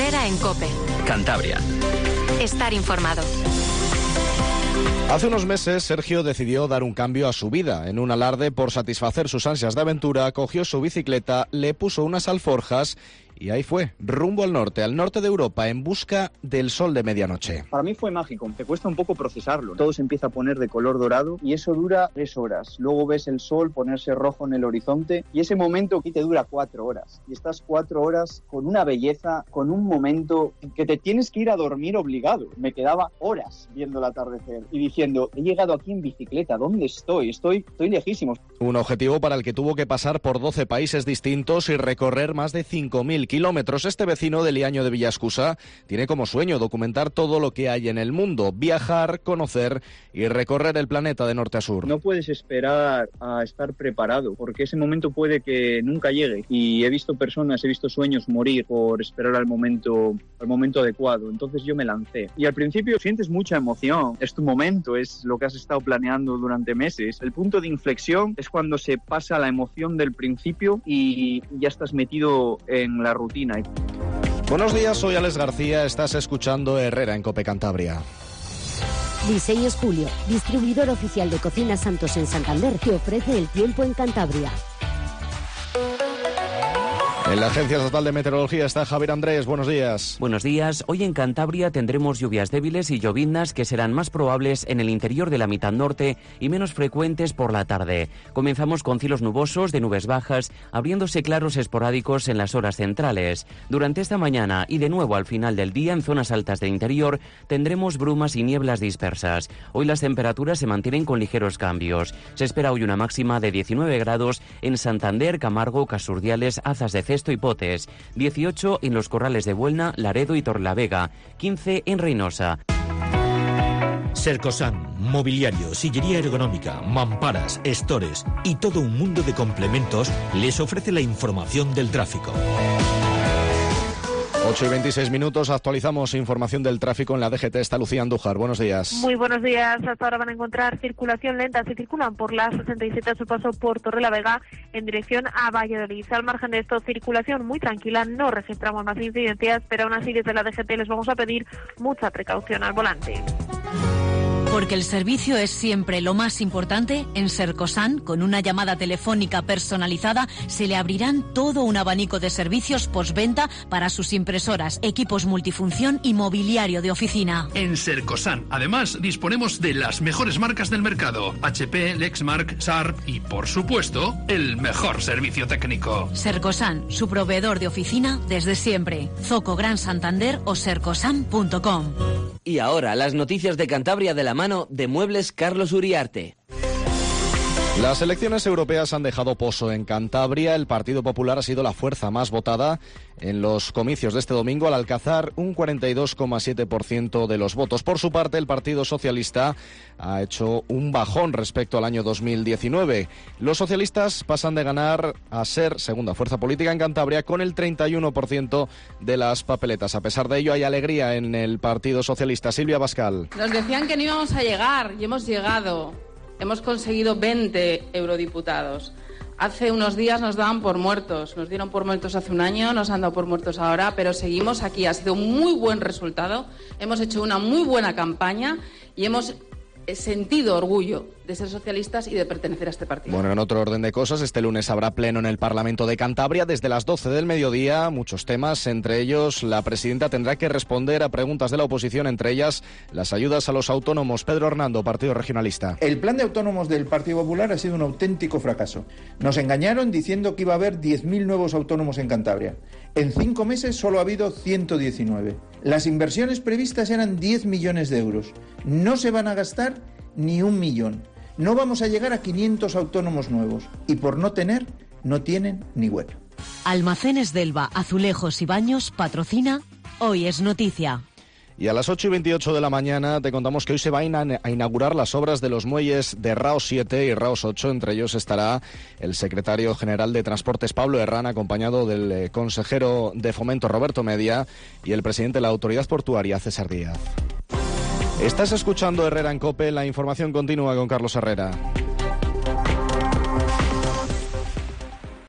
Herrera en COPE. Cantabria. Estar informado. Hace unos meses, Sergio decidió dar un cambio a su vida. En un alarde por satisfacer sus ansias de aventura, cogió su bicicleta, le puso unas alforjas y ahí fue, rumbo al norte de Europa, en busca del sol de medianoche. Para mí fue mágico, te cuesta un poco procesarlo. Todo se empieza a poner de color dorado y eso dura 3 horas. Luego ves el sol ponerse rojo en el horizonte y ese momento aquí te dura 4 horas. Y estás 4 horas con una belleza, con un momento que te tienes que ir a dormir obligado. Me quedaba horas viendo el atardecer y diciendo, he llegado aquí en bicicleta, ¿dónde estoy? Estoy lejísimo. Un objetivo para el que tuvo que pasar por 12 países distintos y recorrer más de 5.000 kilómetros. Este vecino de Liaño de Villascusa tiene como sueño documentar todo lo que hay en el mundo, viajar, conocer y recorrer el planeta de norte a sur. No puedes esperar a estar preparado, porque ese momento puede que nunca llegue. Y he visto sueños morir por esperar al momento adecuado. Entonces yo me lancé. Y al principio sientes mucha emoción. Es tu momento, es lo que has estado planeando durante meses. El punto de inflexión es cuando se pasa la emoción del principio y ya estás metido en la rutina. Buenos días, soy Alex García, estás escuchando Herrera en COPE Cantabria. Diseños Julio, distribuidor oficial de Cocinas Santos en Santander, que ofrece el tiempo en Cantabria. En la Agencia Estatal de Meteorología está Javier Andrés. Buenos días. Buenos días. Hoy en Cantabria tendremos lluvias débiles y lloviznas que serán más probables en el interior de la mitad norte y menos frecuentes por la tarde. Comenzamos con cielos nubosos de nubes bajas, abriéndose claros esporádicos en las horas centrales. Durante esta mañana y de nuevo al final del día en zonas altas del interior tendremos brumas y nieblas dispersas. Hoy las temperaturas se mantienen con ligeros cambios. Se espera hoy una máxima de 19 grados en Santander, Camargo, Casurdiales, Azas de Cesto y Potes, 18 en los Corrales de Buelna, Laredo y Torrelavega, 15 en Reynosa. Sercosan, mobiliario, sillería ergonómica, mamparas, estores y todo un mundo de complementos les ofrece la información del tráfico. 8:26, actualizamos información del tráfico en la DGT. Está Lucía Andújar, buenos días. Muy buenos días, hasta ahora van a encontrar circulación lenta, se circulan por la 67 a su paso por Torrelavega en dirección a Valladolid. Al margen de esto, circulación muy tranquila, no registramos más incidencias, pero aún así desde la DGT les vamos a pedir mucha precaución al volante. Porque el servicio es siempre lo más importante, en Sercosan, con una llamada telefónica personalizada, se le abrirán todo un abanico de servicios postventa para sus impresoras, equipos multifunción y mobiliario de oficina. En Sercosan, además, disponemos de las mejores marcas del mercado: HP, Lexmark, Sharp y, por supuesto, el mejor servicio técnico. Sercosan, su proveedor de oficina desde siempre. Zoco Gran Santander o sercosan.com. Y ahora, las noticias de Cantabria de la mano de Muebles Carlos Uriarte. Las elecciones europeas han dejado pozo en Cantabria. El Partido Popular ha sido la fuerza más votada en los comicios de este domingo al alcanzar un 42,7% de los votos. Por su parte, el Partido Socialista ha hecho un bajón respecto al año 2019. Los socialistas pasan de ganar a ser segunda fuerza política en Cantabria con el 31% de las papeletas. A pesar de ello, hay alegría en el Partido Socialista. Silvia Bascal. Nos decían que no íbamos a llegar y hemos llegado. Hemos conseguido 20 eurodiputados. Hace unos días nos daban por muertos. Nos dieron por muertos hace un año, nos han dado por muertos ahora, pero seguimos aquí. Ha sido un muy buen resultado. Hemos hecho una muy buena campaña y hemos sentido orgullo de ser socialistas y de pertenecer a este partido. Bueno, en otro orden de cosas, este lunes habrá pleno en el Parlamento de Cantabria desde las 12 del mediodía. Muchos temas, entre ellos la presidenta tendrá que responder a preguntas de la oposición, entre ellas las ayudas a los autónomos. Pedro Hernando, Partido Regionalista. El plan de autónomos del Partido Popular ha sido un auténtico fracaso. Nos engañaron diciendo que iba a haber 10.000 nuevos autónomos en Cantabria. En 5 meses solo ha habido 119. Las inversiones previstas eran 10 millones de euros. No se van a gastar ni 1 millón. No vamos a llegar a 500 autónomos nuevos y por no tener, no tienen ni huevo. Almacenes Delva, Azulejos y Baños patrocina Hoy es Noticia. Y a las 8:28 de la mañana te contamos que hoy se van a inaugurar las obras de los muelles de Raos 7 y Raos 8. Entre ellos estará el secretario general de Transportes, Pablo Herrán, acompañado del consejero de Fomento, Roberto Media, y el presidente de la Autoridad Portuaria, César Díaz. Estás escuchando Herrera en COPE, la información continúa con Carlos Herrera.